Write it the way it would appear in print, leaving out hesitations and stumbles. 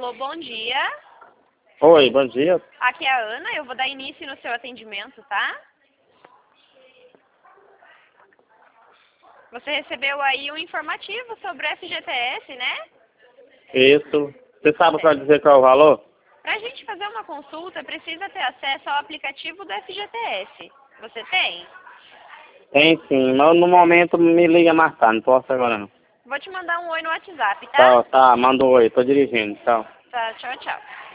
Alô, bom dia. Oi, bom dia. Aqui é a Ana, eu vou dar início no seu atendimento, tá? Você recebeu aí um informativo sobre o FGTS, né? Isso. Você sabe para dizer qual é o valor? Para a gente fazer uma consulta, precisa ter acesso ao aplicativo do FGTS. Você tem? Tem sim, mas no momento me liga mais tarde, não posso agora não. Vou te mandar um oi no WhatsApp, tá? Tá, manda um oi, tô dirigindo, tchau. Tá, tchau, tchau.